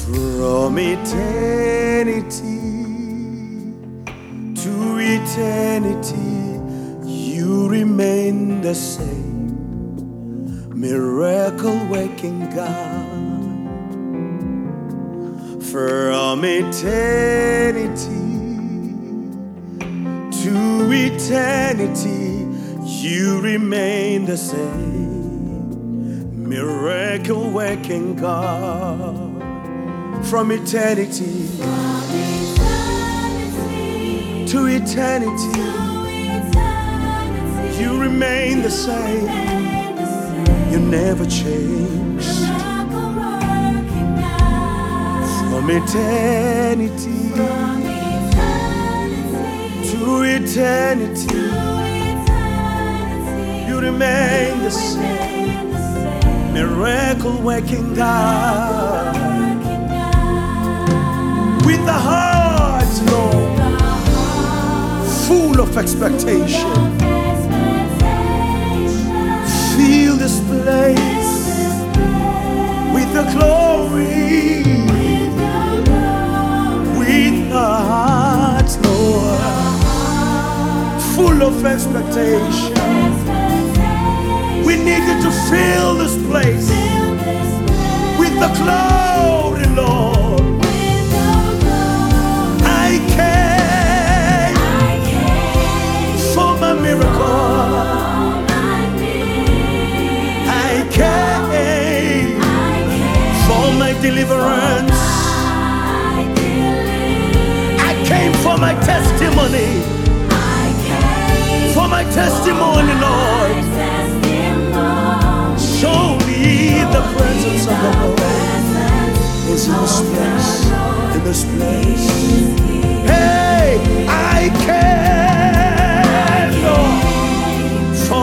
From eternity to eternity, you remain the same, miracle-working God. From eternity to eternity, you remain the same, miracle-working God. From eternity to eternity, you remain the same. You never change. From eternity to eternity, you remain the same, miracle-working God. With the heart, Lord, full of expectation, fill this place with the glory. With the heart, Lord, full of expectation, we need you to fill this place with the glory, Lord. I came for my miracle. I came for my deliverance. I came for my testimony. For my testimony, Lord. Show me the presence of the Lord is in this place. In this place. Hey, I came, Lord, for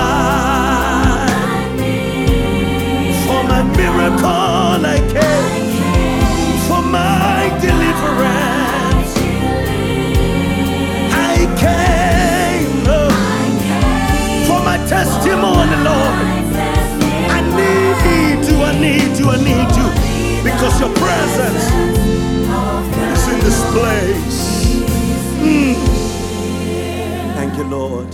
my miracle. I came for my deliverance. I came, Lord, for my testimony, Lord. I need you, I need you, I need you, because your presence is in this place. Thank you, Lord.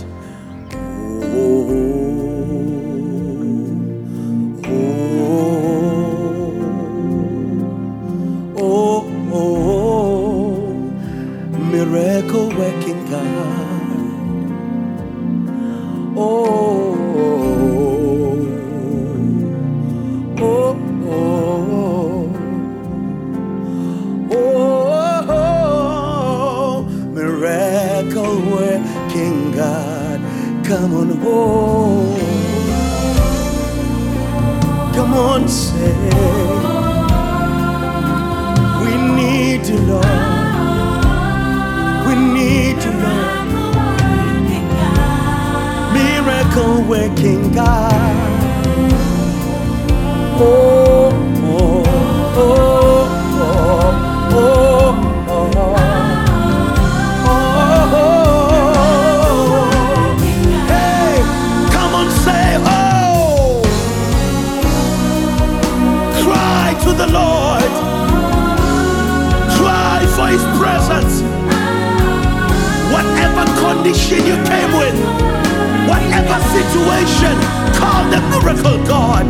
Miracle-working God. Miracle-working God. Come on, come on, say, we need you, Lord. We need you, Lord. Miracle-working God. Oh, oh, oh, oh, oh, oh, oh. Hey, come on, say, oh. Cry to the Lord. Cry for His presence. Whatever condition you came with, whatever situation, call the miracle God.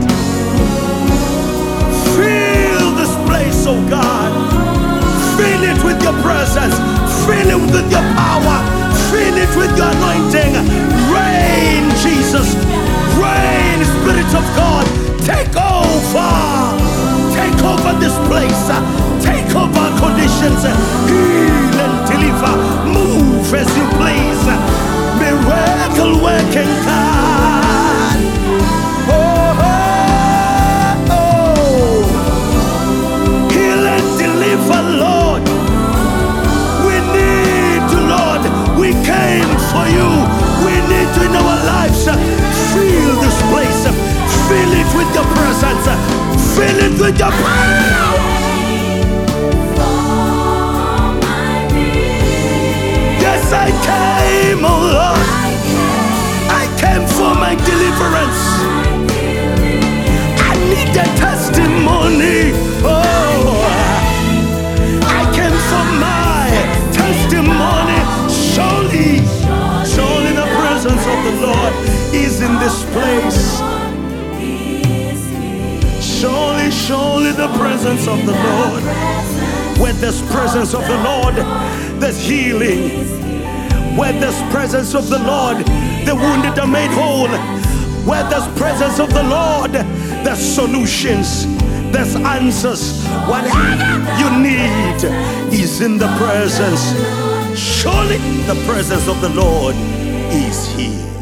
Fill this place, oh God. Fill it with your presence. Fill it with your power. Fill it with your anointing. Reign, Jesus. Reign, Spirit of God. Take over. Take over this place. Take over conditions. Heal and deliver. Move as you please. Miracle-working God. Oh, oh, oh. Heal and deliver, Lord. We need you, Lord. We came for you. We need you in our lives. Fill this place. Fill it with your presence. Fill it with your power. Yes, I came, oh Lord. I came for my deliverance. I need a testimony. Oh. the presence of the Lord. Where there's presence of the Lord, there's healing. Where there's presence of the Lord, the wounded are made whole. Where there's presence of the Lord, there's solutions, there's answers. Whatever you need is in the presence. Surely the presence of the Lord is here.